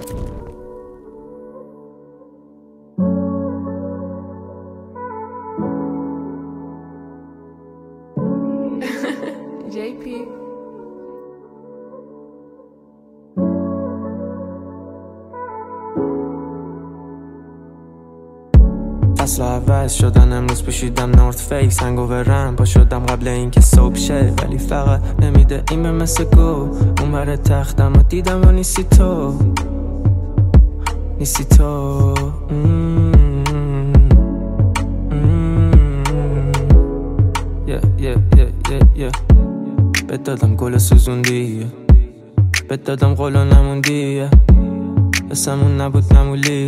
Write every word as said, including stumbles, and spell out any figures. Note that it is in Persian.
جی پی فصل عوض شدن امروز پوشیدم نورت فیس هنگوورم پا شدم قبل اینکه صبح شه ولی فقط نمیده این به مثل گو اون بر تختم و دیدم و نیستی تو نیستی تو بهت دادم گل سوزوندی بهت دادم قول و نموندی حسمون نبود نمولی